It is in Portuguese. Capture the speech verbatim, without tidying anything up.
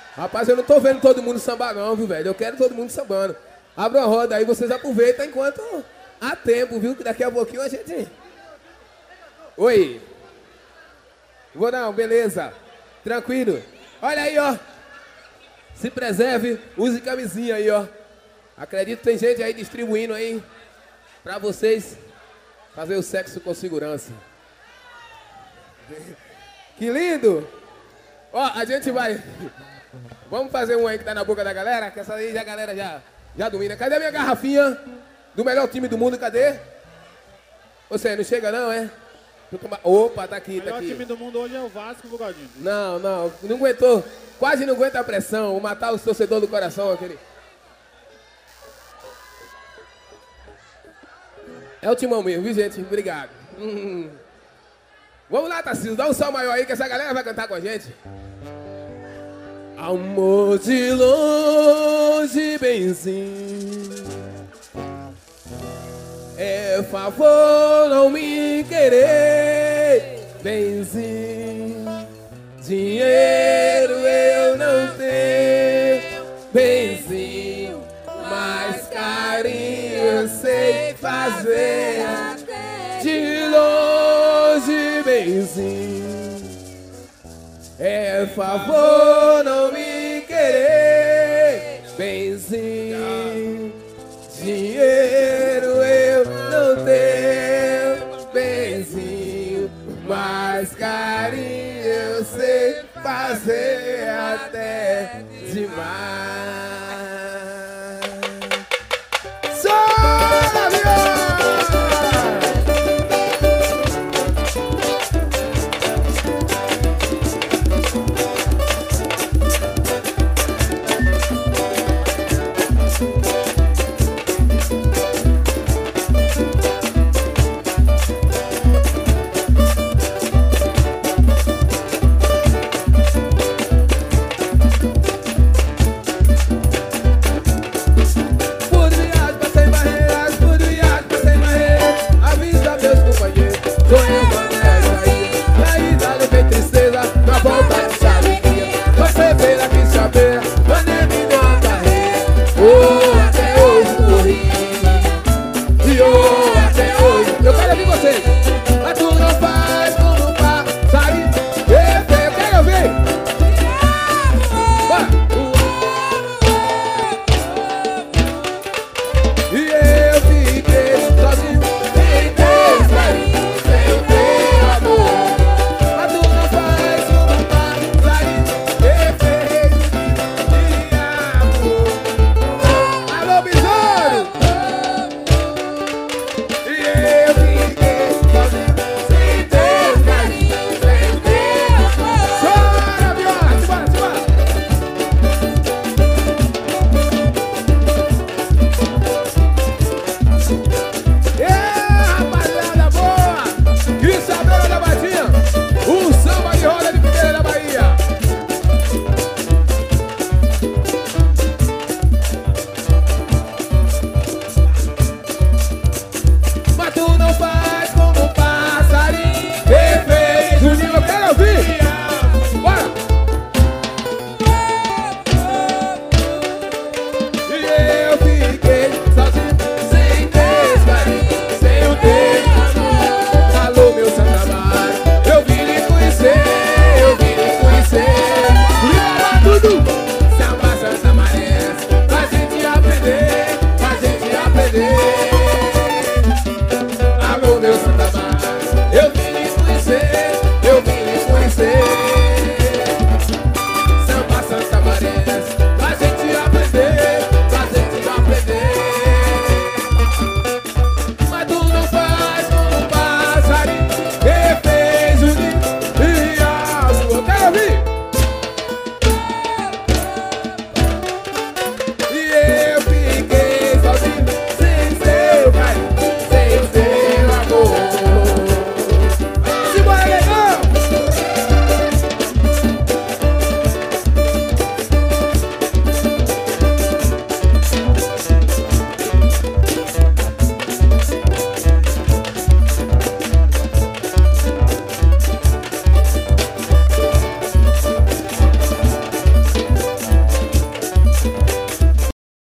Rapaz, eu não tô vendo todo mundo sambar não, viu, velho? Eu quero todo mundo sambando. Abra a roda aí, vocês aproveitam enquanto há tempo, viu? Que daqui a pouquinho a gente... Oi. Vou não, beleza. Tranquilo. Olha aí, ó. Se preserve, use camisinha aí, ó. Acredito que tem gente aí distribuindo aí pra vocês fazer o sexo com segurança. Que lindo! Ó, a gente vai... Vamos fazer um aí que tá na boca da galera, que essa aí já a galera já, já domina. Cadê a minha garrafinha do melhor time do mundo? Cadê? Você não chega não, é? Opa, tá aqui, tá aqui. O melhor time do mundo hoje é o Vasco, Bugadinho. Não, não, não aguentou. Quase não aguenta a pressão. Vou matar os torcedores do coração, aquele... É o timão mesmo, viu, gente? Obrigado. Hum. Vamos lá, Tarcísio, dá um sol maior aí que essa galera vai cantar com a gente. Amor de longe, benzinho, é favor não me querer, benzinho. Dinheiro eu não tenho, benzinho, mas carinho eu sei fazer. De longe, benzinho, é favor não me querer, benzinho. Dinheiro eu não tenho, benzinho, mas carinho eu sei fazer até demais. Sola, meu! Volta de alegria, você veio aqui saber